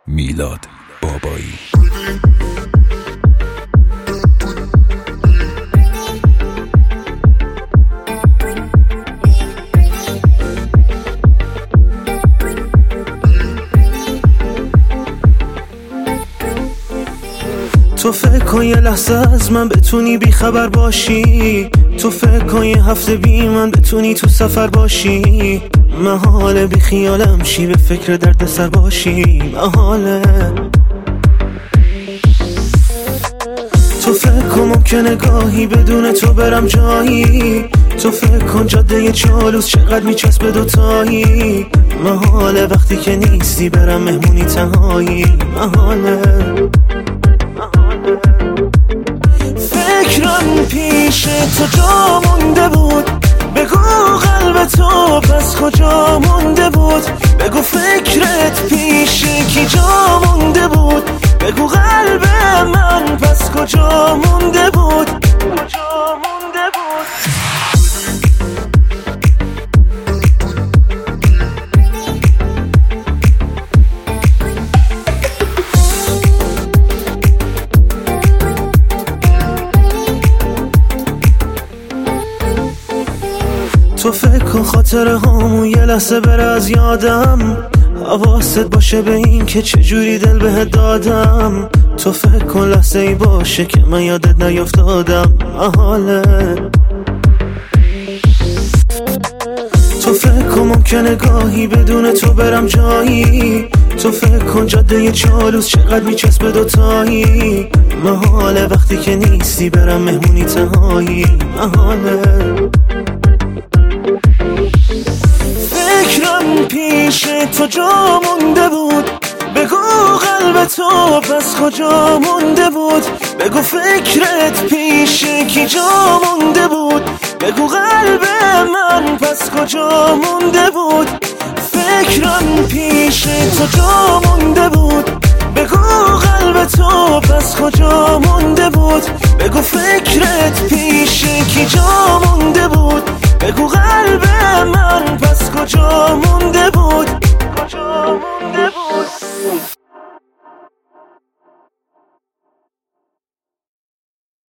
میلاد بابایی. تو فکر کن یه لحظه از من بتونی بی خبر باشی، تو فکر کن یه هفته بی من بتونی تو سفر باشی، محاله بی خیالم شی به فکر درد سر باشی، محاله. تو فکر کن ممکنه گاهی بدون تو برم جایی، تو فکر کن جاده چالوس چقدر میچسبه دوتایی، محاله وقتی که نیستی برم مهمونی تنهایی، محاله. فکرم پیش تو جا مونده بود، بگو قلب تو پس کجا مونده بود، بگو فکرت پیش کی جا مونده بود، بگو قلب من پس کجا مونده بود، کجا مونده بود. تو فکر کن خاطره هامون یه لحظه بره از یادم، حواست باشه به این که چجوری دل بهت دادم، تو فکر کن لحظه ای باشه که من یادت نیافتادم، محاله. تو فکر کن ممکنه گاهی بدون تو برم جایی، تو فکر کن جاده چالوس چقدر میچسبه دوتایی، محاله وقتی که نیستی برم مهمونی تنهایی، محاله. فکرم پیش تو جا مونده بود، بگو قلب تو پس کجا مونده بود، بگو فکرت پیش کی جا مونده بود، بگو قلب من پس کجا مونده بود. فکرم پیش تو جا مونده بود، بگو قلب تو پس کجا مونده بود، بگو فکرت پیش کی جا مونده بود، بگو قلب من پس